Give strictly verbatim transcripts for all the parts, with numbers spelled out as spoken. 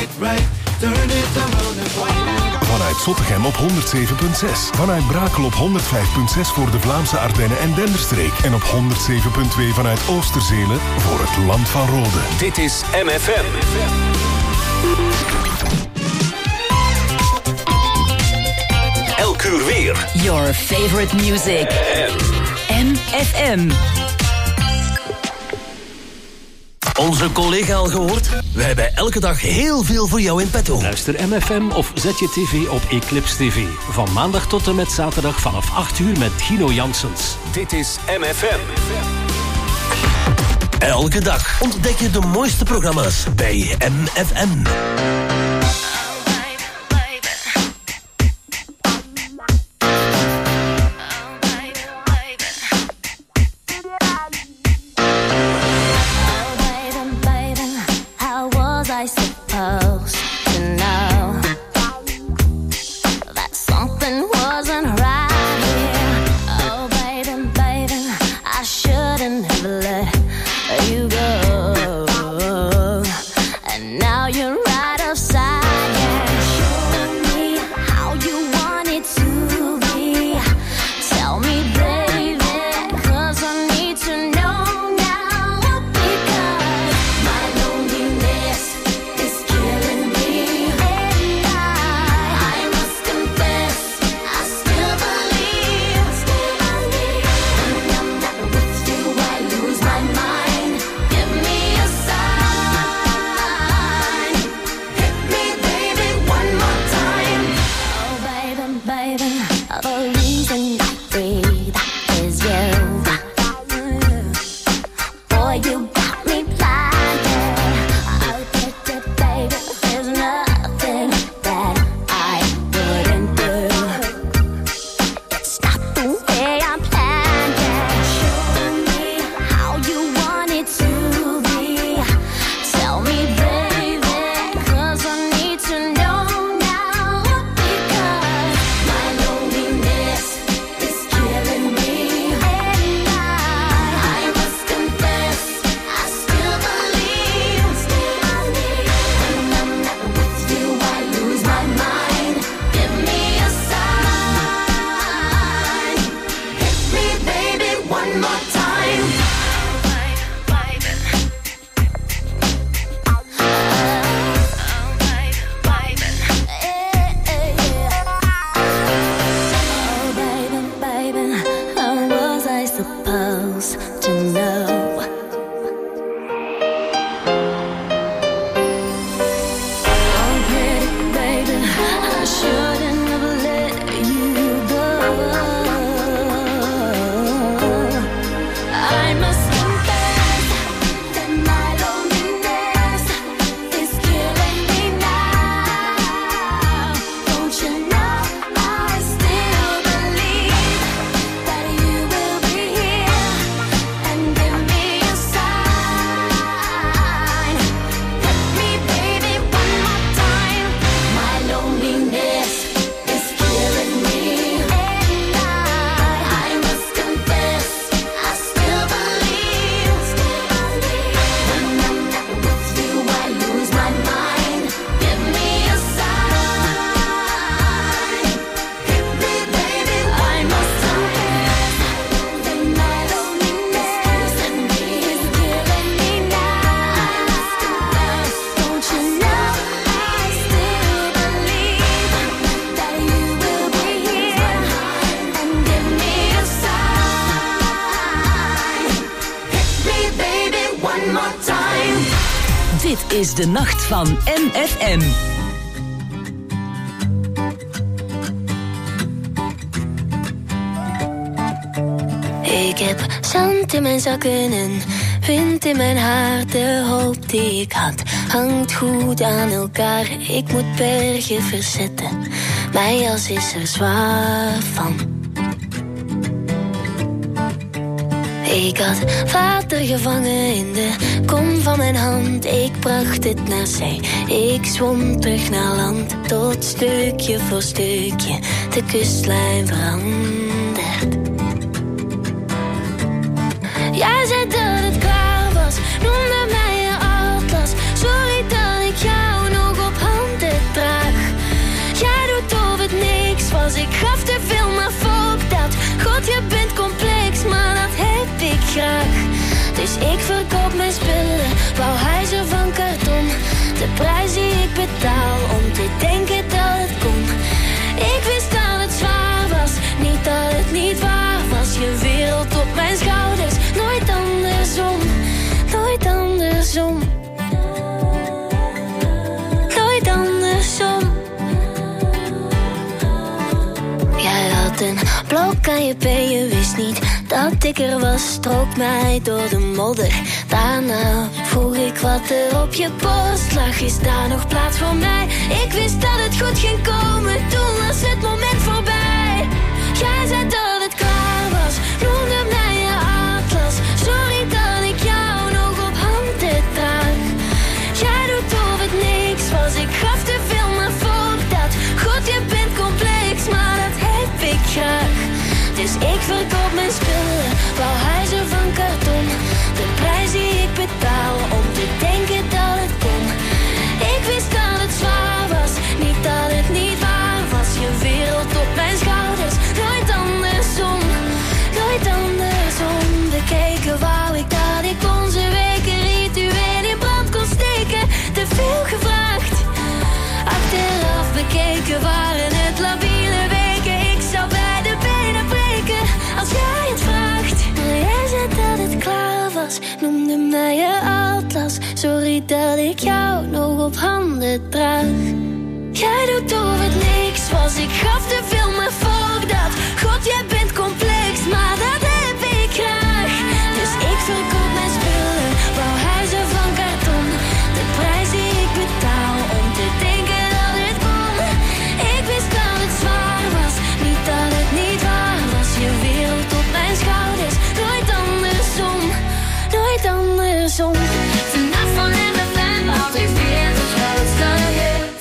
it right. Turn it around and wind. Vanuit Zottegem op honderd zeven komma zes. Vanuit Brakel op honderd vijf komma zes voor de Vlaamse Ardennen en Denderstreek. En op honderd zeven komma twee vanuit Oosterzelen voor het Land van Rode. Dit is M F M. Elk uur weer. Your favorite music. M F M. Onze collega al gehoord? We hebben elke dag heel veel voor jou in petto. Luister M F M of zet je tv op Eclipse T V. Van maandag tot en met zaterdag vanaf acht uur met Gino Janssens. Dit is M F M. Elke dag ontdek je de mooiste programma's bij M F M. Dit is de nacht van M F M. Ik heb zand in mijn zakken en wind in mijn haar. De hoop die ik had hangt goed aan elkaar. Ik moet bergen verzetten, mijn jas is er zwaar van. Ik had water gevangen in de kom van mijn hand. Ik bracht het naar zee, ik zwom terug naar land. Tot stukje voor stukje de kustlijn verandert. Jij zei dat het klaar was, noemde mij je atlas. Sorry dat ik jou nog op ik verkoop mijn spullen, wou huizen van karton. De prijs die ik betaal om te denken dat het kon. Ik wist dat het zwaar was, niet dat het niet waar was. Je wereld op mijn schouders, nooit andersom, nooit andersom. Nooit andersom. Jij had een blok aan je been, je wist niet dat ik er was. Strook mij door de modder. Daarna vroeg ik wat er op je borst lag. Is daar nog plaats voor mij? Ik wist dat het goed ging komen, toen was het moment voorbij. Jij zei dat het klaar was, noemde mij je atlas. Sorry dat ik jou nog op handen draag. Jij doet of het niks was, ik gaf te veel, maar volg dat. God, je bent complex, maar dat heb ik graag. Dus ik verkoop mijn spullen, wou huizen van karton. De prijs die ik betaal om te denken dat het kon. Ik wist dat het zwaar was, niet dat het niet waar was. Je wereld op mijn schouders, nooit andersom, nooit andersom. Bekeken wou ik dat ik onze weken ritueel in brand kon steken. Te veel gevraagd, achteraf bekeken waren het labiele weken. Ik zou bij de benen breken als jij het vraagt. Maar jij zei dat het klaar was, noemde mij je atlas. Sorry dat ik jou nog op handen draag. Jij doet of het niks was, ik gaf te veel, maar volg dat. God, jij bent complex, maar dat heb ik graag. Dus ik verkoop mijn spullen, wou huizen van karton. De prijs die ik betaal om te denken dat het kon. Ik wist dat het zwaar was, niet dat het niet waar was. Je wereld op mijn schouders, nooit andersom, nooit andersom. Vanaf van M F M, altijd weer de grootste hits.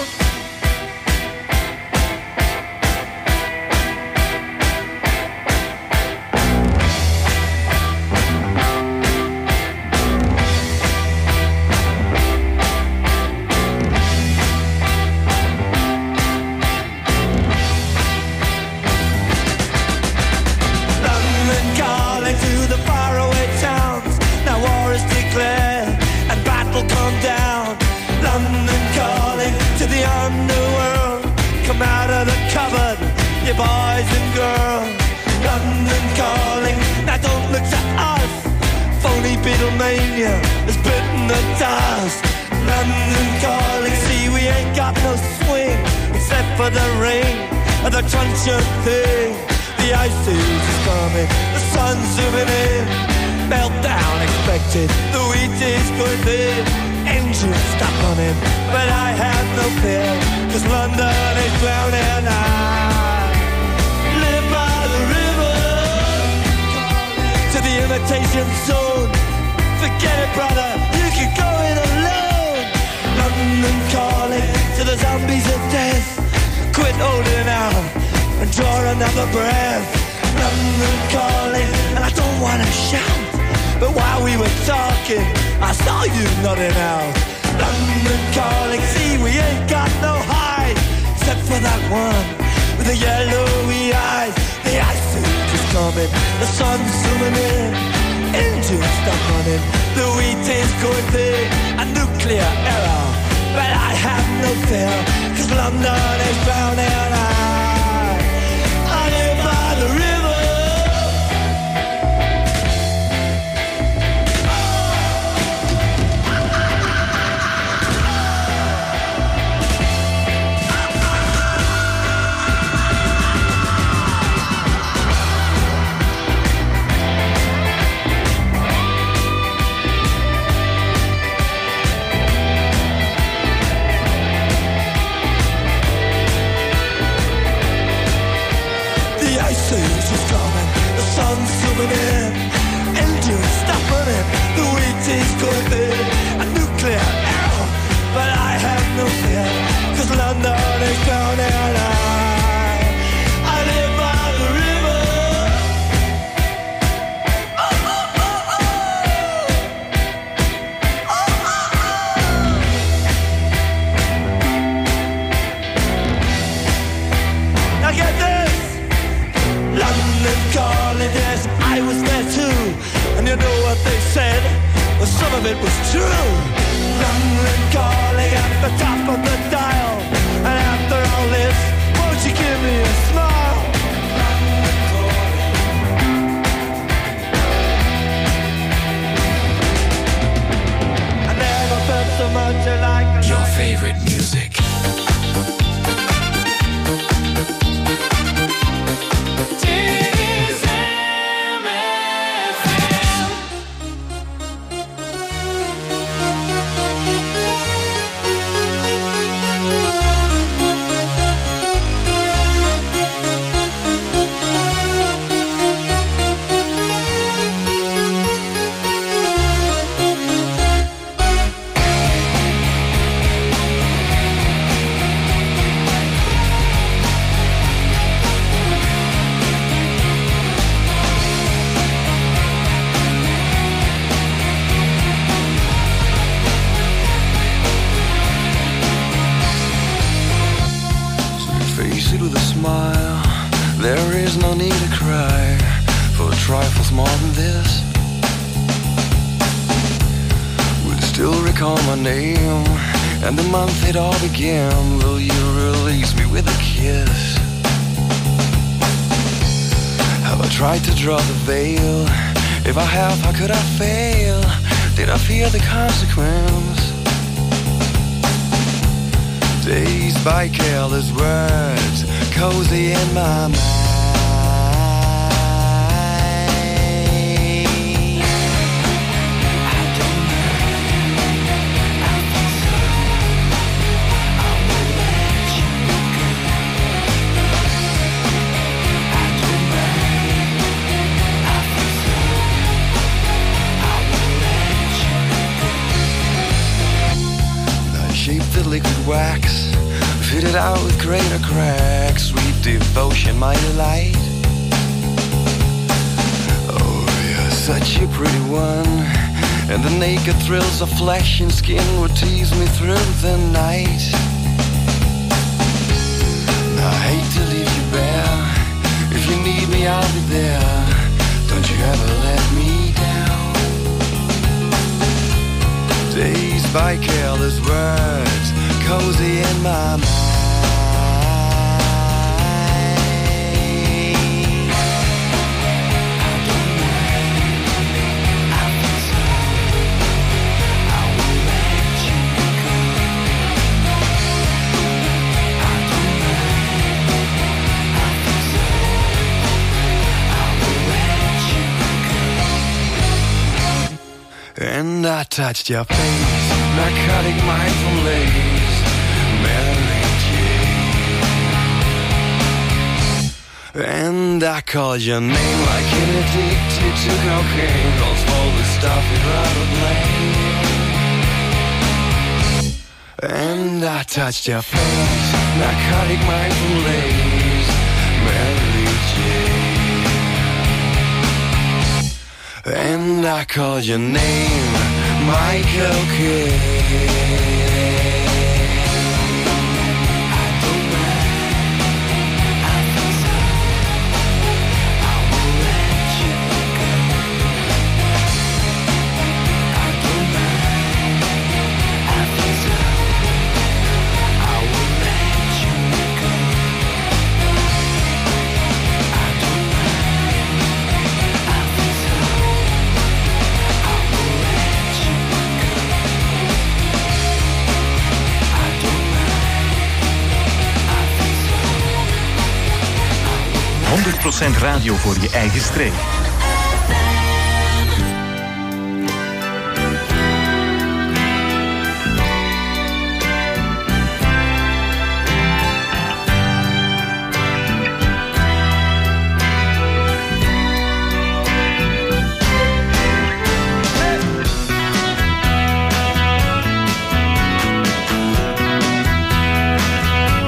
London calling to the faraway towns. Now war is declared and battle come down. London calling to the underworld. Come out of the cupboard, you boys and girls. London calling, now don't look to us. Phony Beatlemania has bitten the dust. London calling, see we ain't got no swing except for the rain and the truncheon thing. The ice age is coming, the sun's zooming in. Meltdown expected, the wheat is going thin. Engines stop running, but I have no fear, cause London is drowning. I live by the river, to the imitation zone. Forget it, brother, you can go it alone. London calling to the zombies of death. Quit holding out and draw another breath. London calling, and I don't wanna shout, but while we were talking, I saw you nodding out. London calling, see we ain't got no hide, except for that one with the yellowy eyes. The ice age is coming, the sun's zooming in. Engines stop running, the wheat is going thin. A nuclear error, but I have no fear, cause London is drowning. I, I live by the river. Engines stop running, the wheat is going thin. A nuclear error, but I have no fear, cause London is drowning. I, I live by the river. Oh, oh, oh, oh. Oh, oh, oh. Now get this. London calling, yes, I was there too. And you know what they say, easy with a smile. There is no need to cry for trifles more than this. Will you still recall my name and the month it all began? Will you release me with a kiss? Have I tried to draw the veil? If I have, how could I fail? Did I fear the consequence? Dazed by careless words, cozy in my mind. The liquid wax, fitted out with greater cracks, sweet devotion, my delight. Oh, you're such a pretty one, and the naked thrills of flesh and skin would tease me through the night. I hate to leave you bare. If you need me, I'll be there. Don't you ever let me down. Dazed by careless words, cozy in my mind. And I touched your face, narcotic mindful lace, Mary Jane. And I called your name like an addicted to cocaine, calls all the stuff you'd rather blame. And I touched your face, narcotic mindful lace, Mary Jane. And I called your name, Michael Kidd. honderd procent radio voor je eigen streek.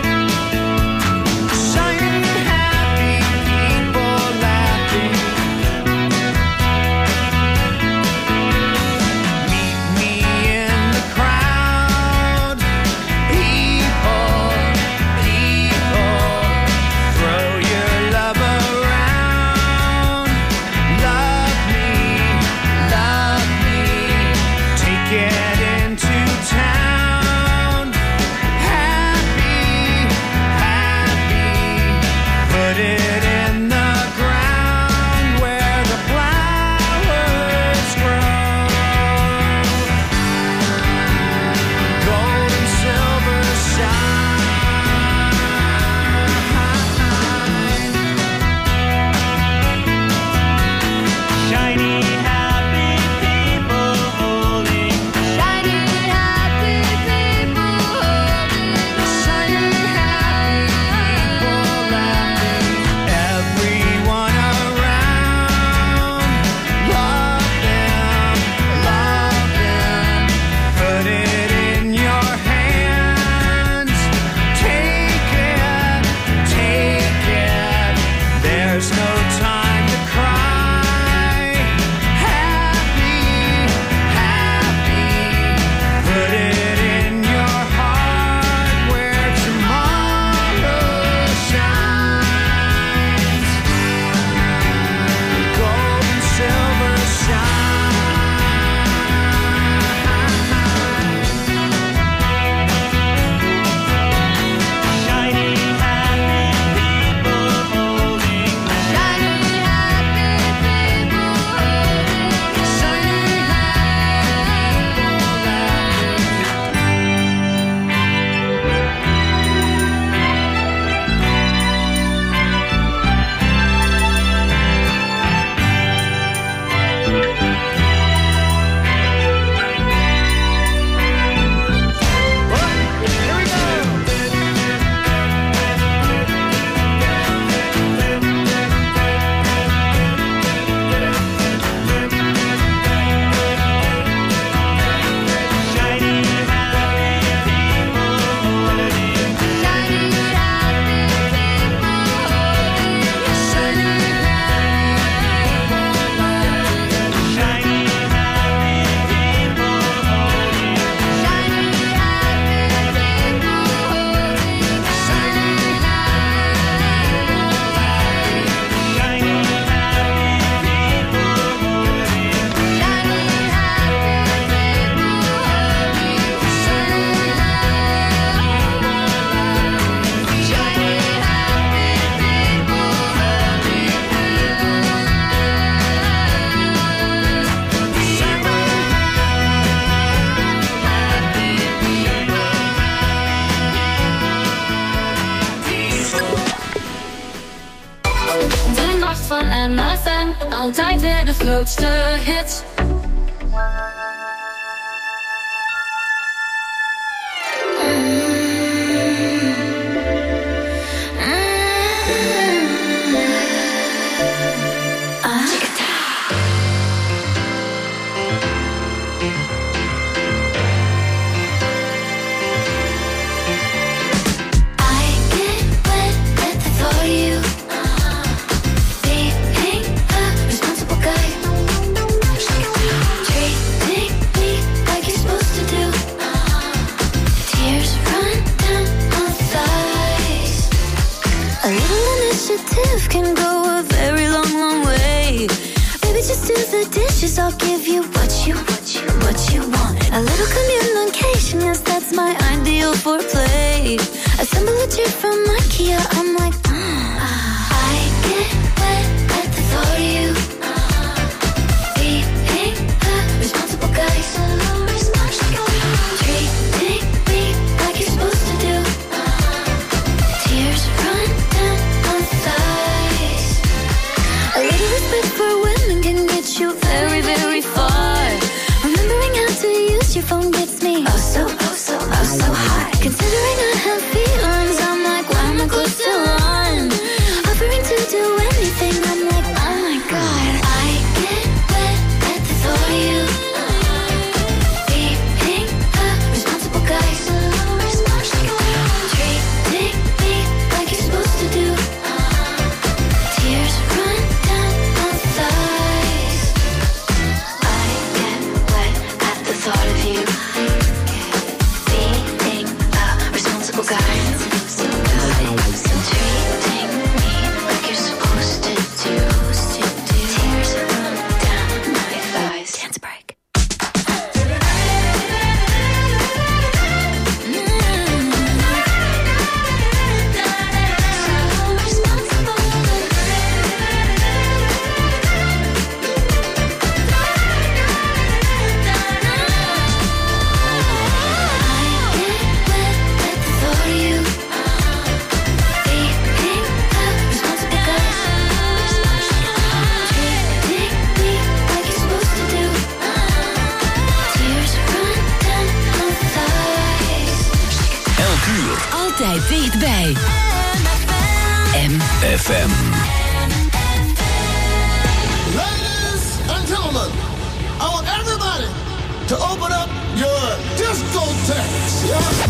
Shining happy people laughing. fun en mijn fan. Altijd weer de grootste hits. Can go a very long, long way. Baby, just do the dishes. I'll give you what you, what you, what you want. A little communication, yes, that's my ideal foreplay. Assemble a chair from IKEA. I'm like, mm. I get wet at the thought of you. Being a responsible guy, so responsible. Treating me like you're supposed to do. Tears run down my thighs. A little respect for women can get you very, very far. Remembering how to use your phone gets me oh so, oh so, oh so high. Considering I have feelings, I'm like, why am I close to one? Offering to do anything, I'm like, oh my god. I get wet at the thought of you. Being a responsible guy, so responsible. Treating me like you're supposed to do. Tears run down my thighs. I get wet at the thought of you. Being a responsible guy. So treating me like you're supposed to do. Tears run down my thighs. Dance break. Elk uur. Altijd dichtbij. M F M. Ladies and gentlemen, I want everybody to open up your discotheques, yeah?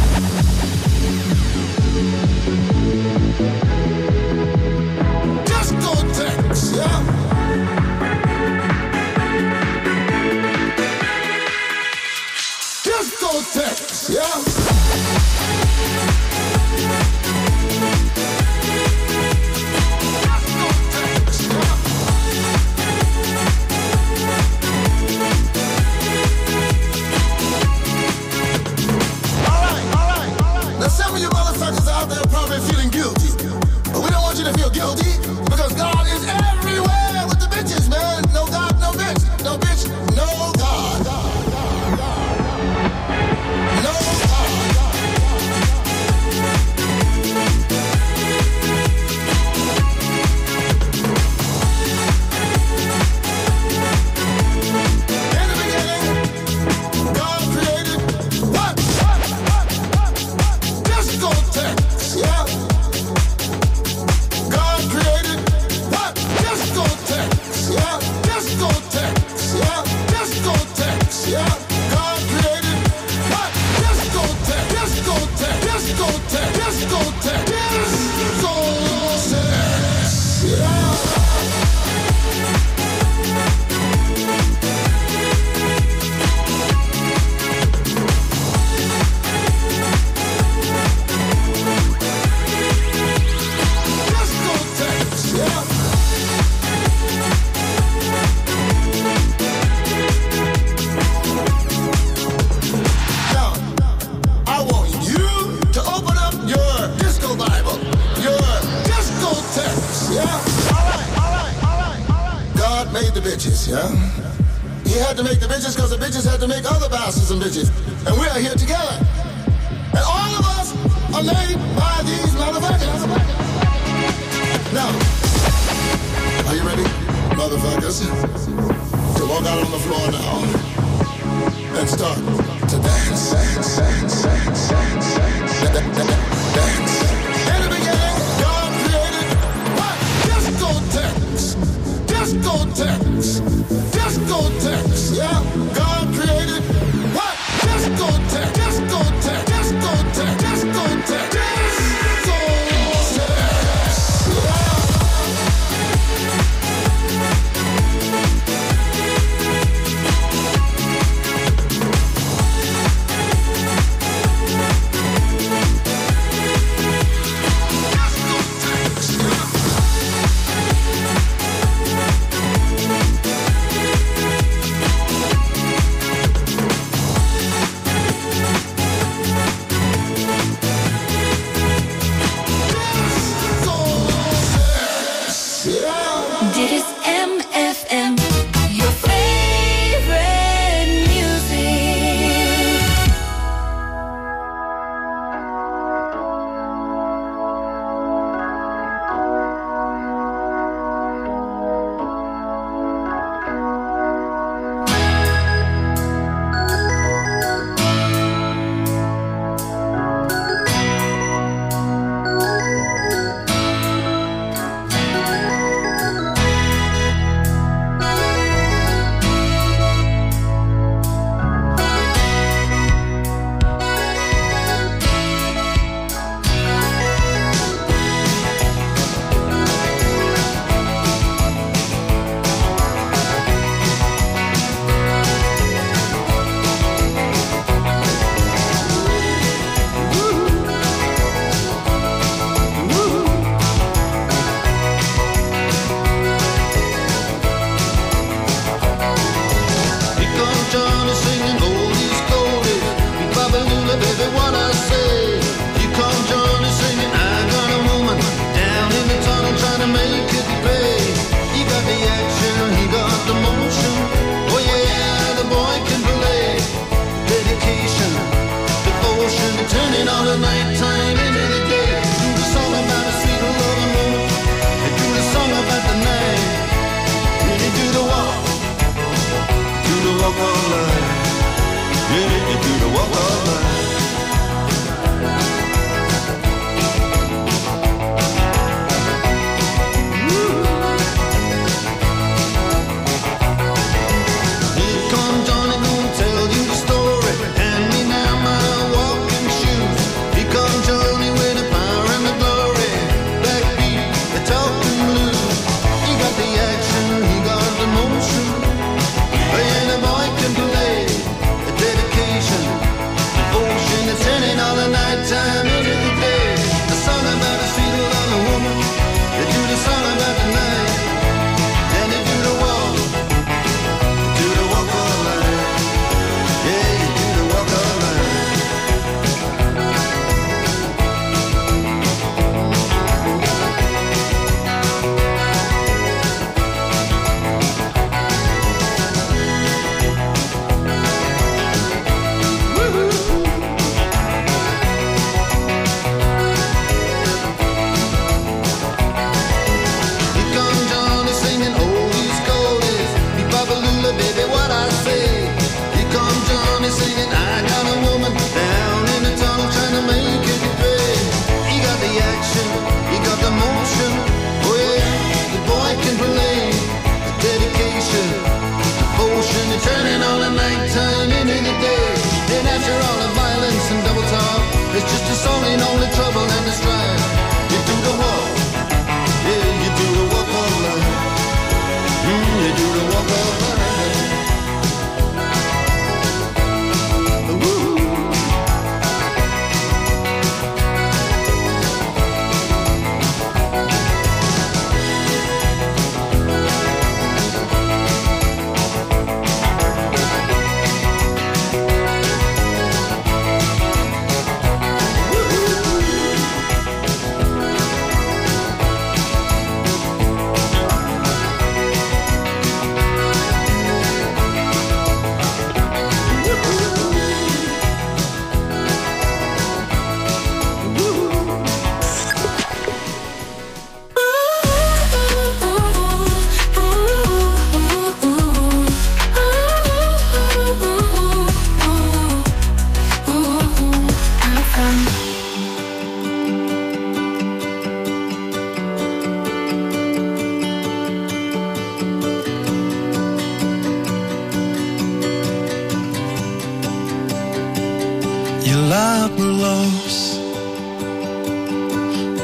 Discotheques, yeah? Discotheques, yeah? Now some of you motherfuckers out there probably feeling guilty. But we don't want you to feel guilty because God is everywhere with the bitches, man. No God, no bitch. No bitch, no God. No God. In the beginning, God created what? Discotheques, yeah. God created what? Discotheques, yeah. Discotheques, yeah. Discotheques, yeah. God created what? Discotheque, discotheque, discotheque, discotheque, discotheques, yeah. Discotheques, yeah. Now, I want you to open up your disco Bible, your discotheques, yeah. All right, all right, all right, all right. God made the bitches, yeah. He had to make the bitches because the bitches had to make other bastards and bitches, and we are here together. And all of us are made by these motherfuckers. Now, are you ready? dance. In the beginning, God created what? Discotheques. Discotheques. Discotheques. Yeah, God created what? Discotheque. Discotheque. Discotheque. Discotheque. Discotheques.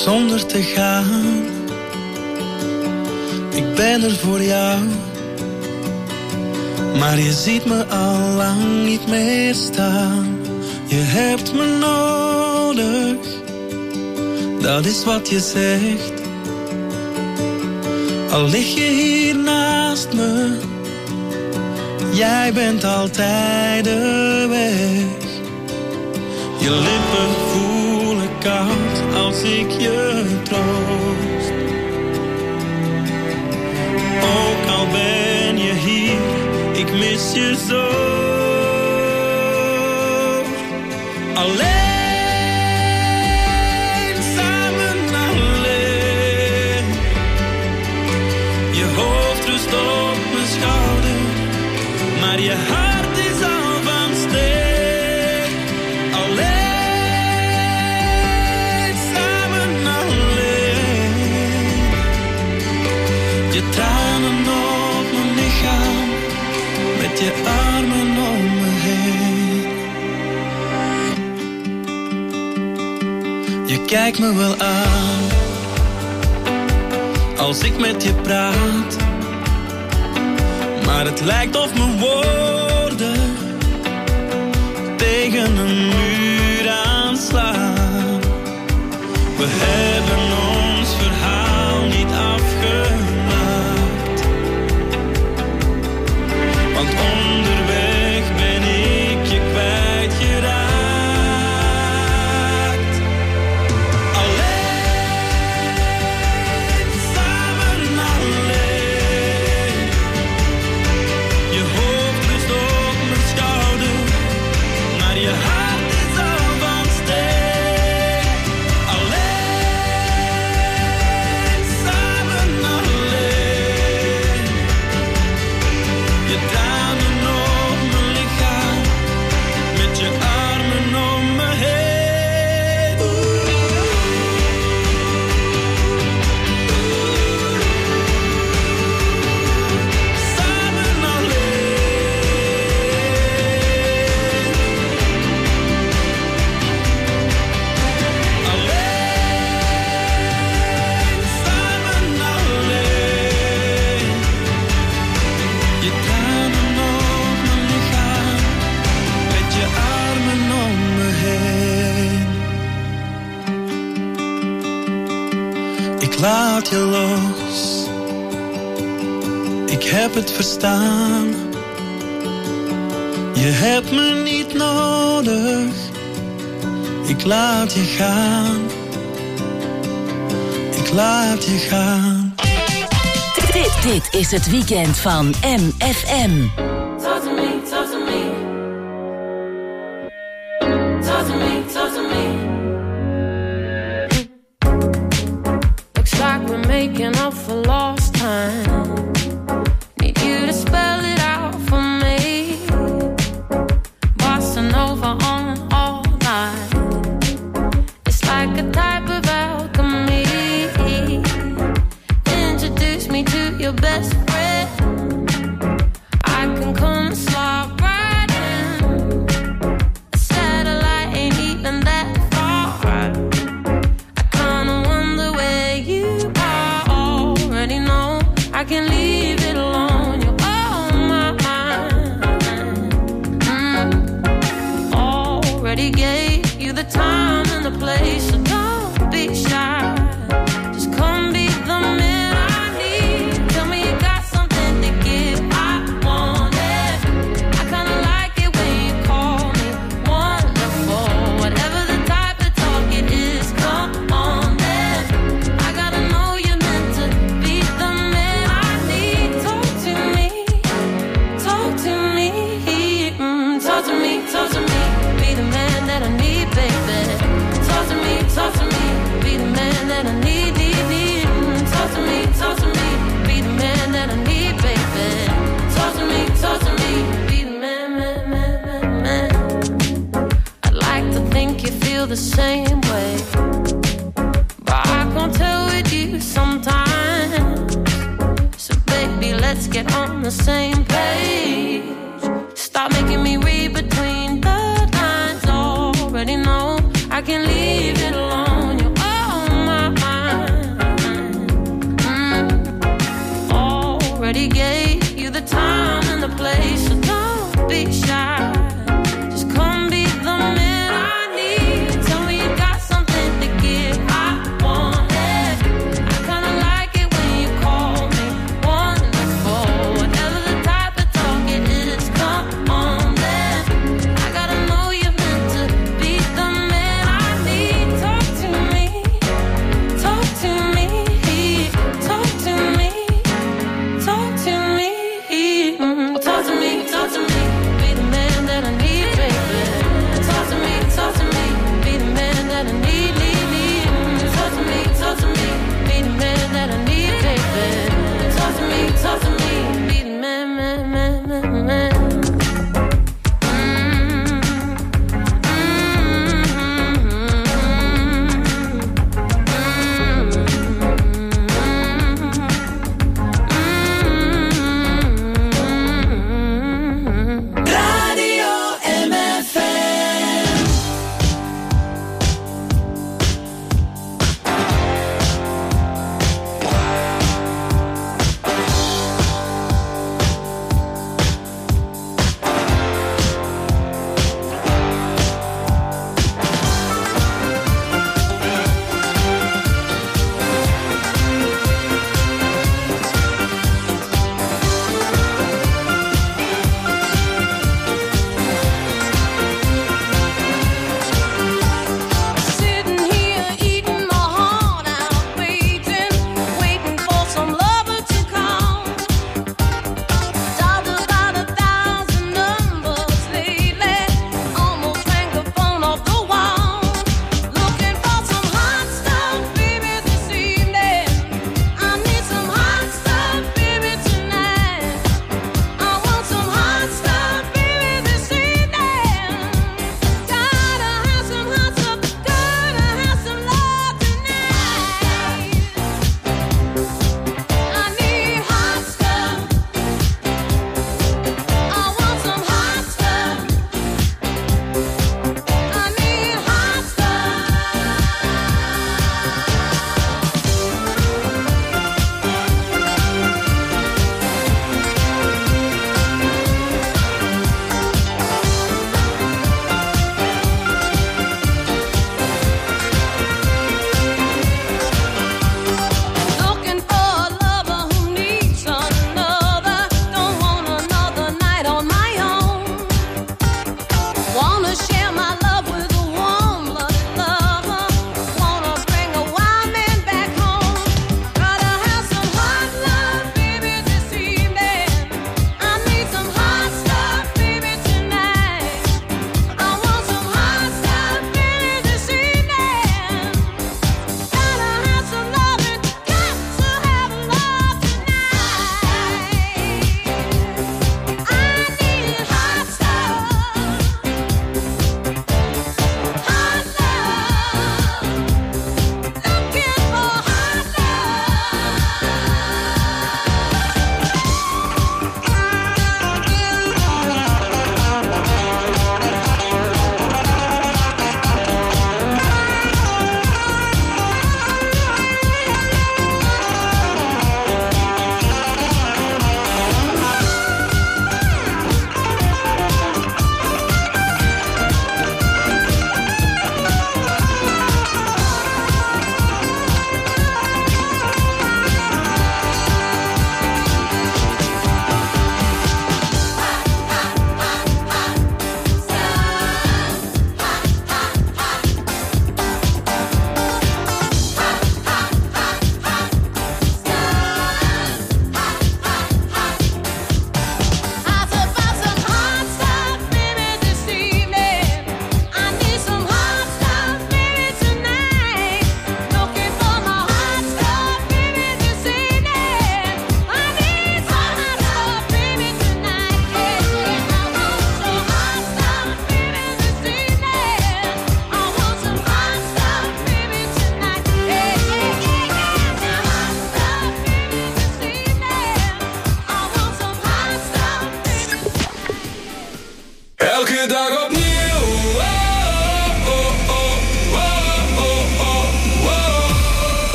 zonder te gaan. Ik ben er voor jou, maar je ziet me al lang niet meer staan. Je hebt me nodig, dat is wat je zegt. Al lig je hier naast me, jij bent altijd de weg. Je lippen voelen koud als ik je troost. Ook al ben je hier, ik mis je zo. Alleen, samen alleen. Je hoofd rust op mijn schouder, maar je hart is al van steen. Alleen, samen alleen. Je tranen op mijn lichaam, met je armen om me heen. Je kijkt me wel aan, als ik met je praat. Maar het lijkt of mijn woorden tegen een muur aanslaan. We hebben ons verhaal niet afgemaakt, want onderweg ben ik je kwijtgeraakt. Alleen, samen alleen. Je hoofd rust op mijn schouder, maar je hart is al van steen. Alleen, samen alleen. Je tranen op mijn lichaam, met je armen om me heen. Samen alleen. Alleen, samen alleen. Je tranen op mijn lichaam, met je armen om me heen. Ik laat je los, ik heb het verstaan. Je hebt me niet nodig, ik laat je gaan. Ik laat je gaan. Dit, dit is het weekend van M F M. Talk to me, talk to me. Talk to me, talk to me. Looks like we're making up for lost time. Need you to spell it out for me. Bossa Nova on all night. It's like a type of alchemy. Introduce me to your best friend. I can come and slide right in. A satellite ain't even that far. I kinda wonder where you are. Already know I can leave it alone. You're on my mind. Mm. Already gave you the time and the place, so don't be shy. Just come be the man I need. Tell me you got something to give. I want it. I kinda like it when you call me wonderful. Whatever the type of talk it is, come on then. I gotta know you're meant to be the man I need. Talk to me, talk to me, mm, talk to me, talk to me. Be the man that I need, baby. Talk to me, talk to me. Be the man that I need, need, need. Mm, talk to me, talk to me. Be the man that I need, baby. Talk to me, talk to me. Be the man, man, man, man, man. I'd like to think you feel the same way, but I can't tell with you sometimes. So baby, let's get on the same page. Stop making me read between the lines. Already know I can leave it alone. You're on my already gave you the time and the place, so don't be shy. Just come be the man I need. Tell me you got something to give. I want it. I kinda like it when you call me wonderful. Whatever the type of talk it is, come on then. I gotta know you're meant to be the man I need. Talk to me, talk to me, talk to me, talk to me.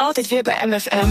altijd weer bij M F M.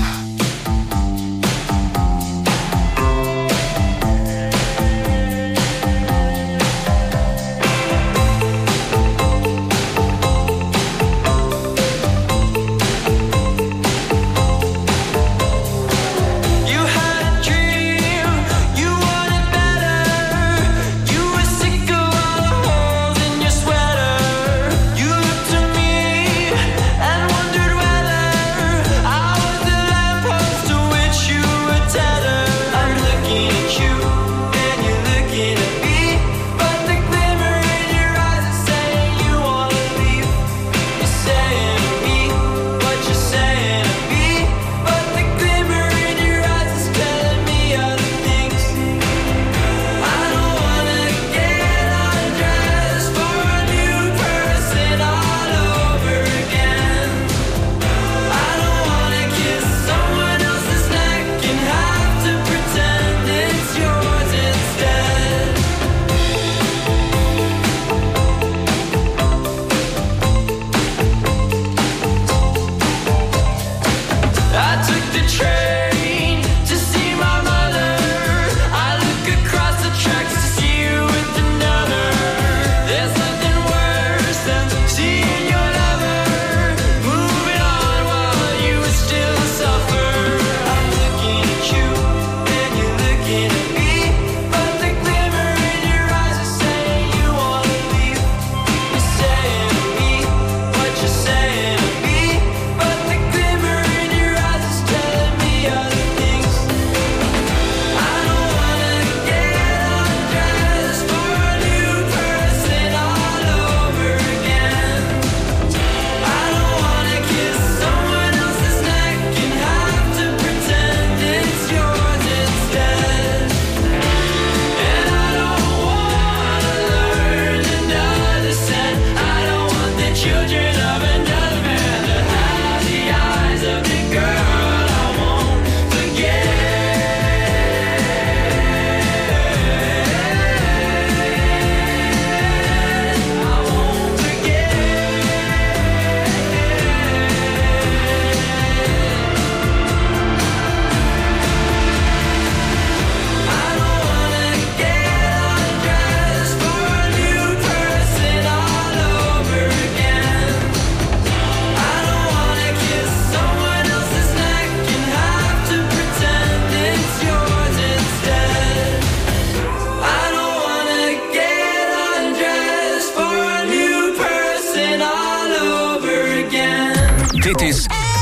Dit is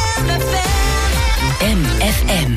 M F M.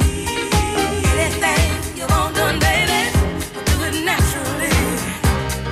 Anything you want done, baby, do it naturally.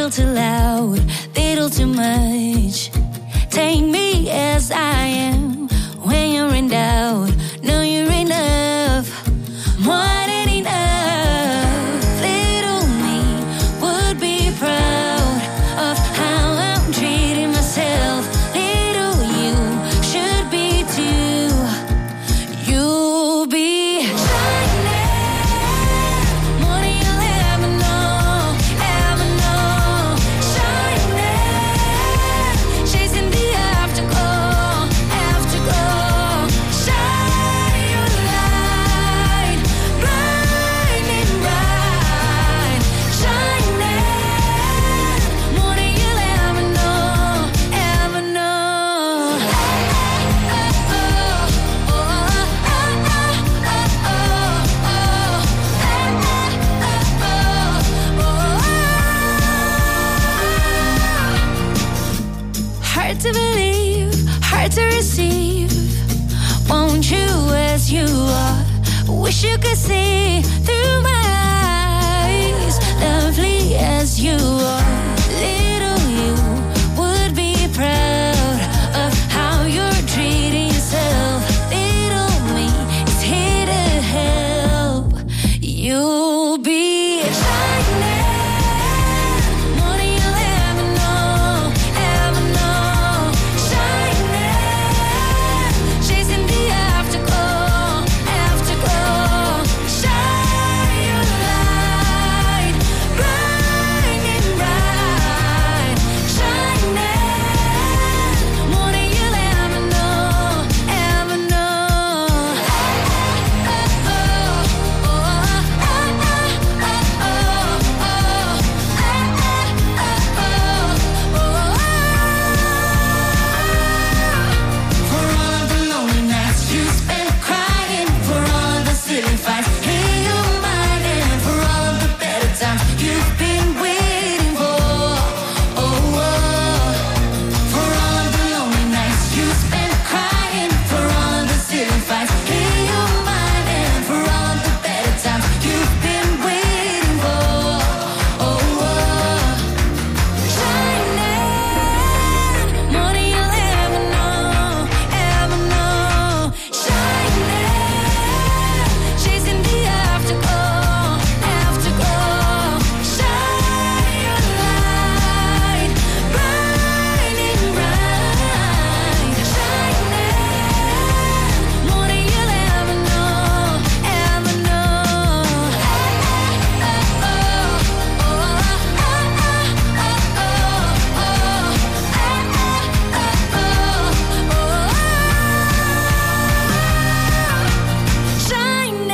little too loud, little too much. Take me as I am. When you're in doubt, know you're enough, more than enough. Little me would be proud of how I'm treating myself. Little you should be too. You'll be shining more than you'll ever know, ever know. Shining, chasing the afterglow, afterglow. Shine your light, blinding bright. Shining more than you'll ever know, ever know. Hard to believe, hard to receive. Won't you as you are? Wish you could see through my eyes, lovely as you are. Little you would be proud of how you're treating yourself. Little me is here to help. You'll be shining more than you'll ever know, ever know. Shining, chasing the afterglow, afterglow. Shine your light, blinding bright. Shining more than you'll ever know, ever know. For all the lonely nights you spent crying, for all the silly fights in your mind, and for all the better times you've been waiting for. Oh, oh. For all the lonely nights you spent crying, for all the silly fights in your mind, and for all the better times you've been waiting for. Oh, oh. Shining more than you'll ever know, ever know. Shining, chasing the afterglow, afterglow. Shine your light, blinding bright. Shining more than you'll ever know, ever know. Shining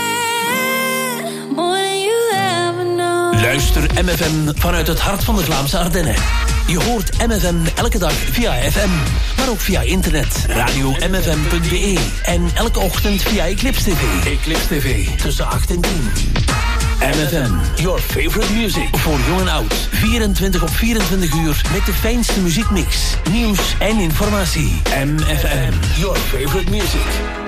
more than you'll ever know. Luister M F M vanuit het hart van de Vlaamse Ardennen. Je hoort M F M elke dag via F M, maar ook via internet, radio m f m punt b e en elke ochtend via Eclipse T V. Eclipse T V, tussen acht en tien. M F M, your favorite music. Voor jong en oud, vierentwintig op vierentwintig uur met de fijnste muziekmix, nieuws en informatie. M F M, your favorite music.